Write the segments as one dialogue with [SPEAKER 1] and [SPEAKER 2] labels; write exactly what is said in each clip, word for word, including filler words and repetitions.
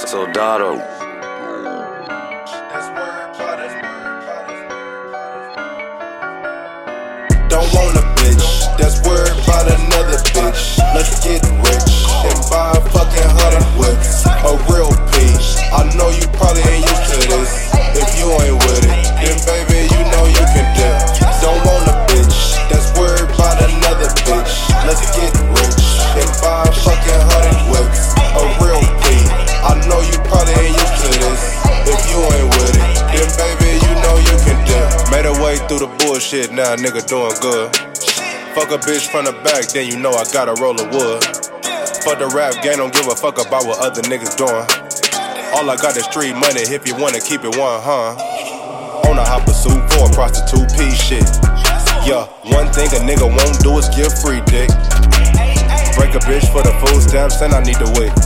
[SPEAKER 1] Soldado.
[SPEAKER 2] Don't want a bitch that's worried about another bitch. Let's get rich and buy a fucking hundred whips. A real piece. I know you probably ain't used to this. If you ain't with it, then baby, you know you can dip. Don't want a bitch that's worried about another bitch. Let's get rich and buy a fucking hundred whips. A real piece. I know you probably ain't used to this. If you ain't with it, then baby, you know you can dip. Made a way through the bullshit, now a nigga doing good. Fuck a bitch from the back, then you know I got a roll of wood. Fuck the rap game, don't give a fuck about what other niggas doing. All I got is street money, if you wanna keep it one, huh? On a hot pursuit for a prostitute piece shit. Yeah, one thing a nigga won't do is give free dick. Break a bitch for the food stamps and I need to wait.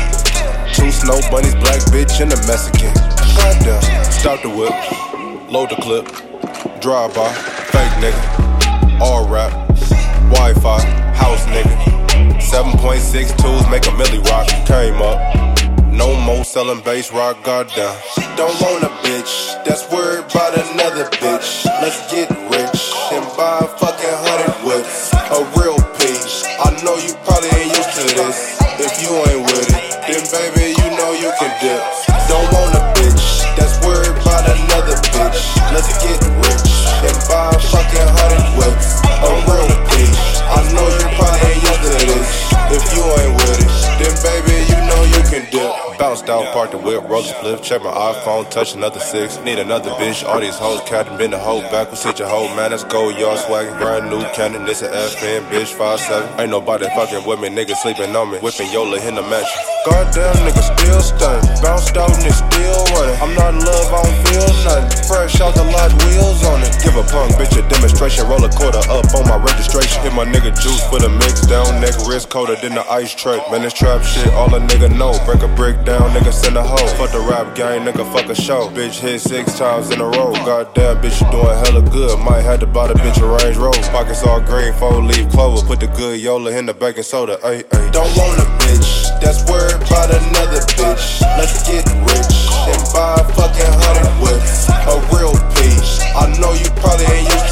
[SPEAKER 2] Two snow bunnies, black bitch and a Mexican. Goddamn, stop the whip, load the clip, drive by, fake nigga, all rap, Wi-Fi, house nigga. seven point six twos make a milli rock, came up. No more selling bass rock, goddamn. Don't want a bitch that's worried about another bitch. Let's get rich and buy a fucking hundred whips. A real piece. I know you probably ain't used to this. If you ain't with it, then baby, you know you can dip. Don't want a bitch that's worried about another bitch. Let's get rich and buy a fucking hundred whips. A real piece. I know you probably ain't used to this. If you ain't with it, then baby, you know you can dip. Bounced out, parked the whip, roll a split, check my iPhone, touch another six. Need another bitch, all these hoes, captain, been the hoe backwards, hit your hoe, man, let's go, y'all swaggin'. Brand new cannon, this a F N, bitch, five seven. Ain't nobody fucking with me, niggas sleeping on me, whipping Yola in the mansion. Goddamn, nigga still stunning, bounced out and it's still running. I'm not in love, I don't feel nothing. Fresh out the lot, wheels on it. Give a punk bitch a demonstration, roll a quarter up on my registration. Hit my nigga juice for the mix, down neck, wrist colder than the ice tray. Man, this trap shit, all a nigga know. Break a brick down, nigga send a hoe. Fuck the rap gang, nigga fuck a show. Bitch hit six times in a row. Goddamn, bitch, you doing hella good. Might have to buy the bitch a Range Rover. Pockets all green, four leaf clover. Put the good Yola in the baking soda. Ay, ay. Don't want a bitch that's worried about another bitch. Let's get rich and buy a fucking hundred whips. A real piece. I know you probably ain't used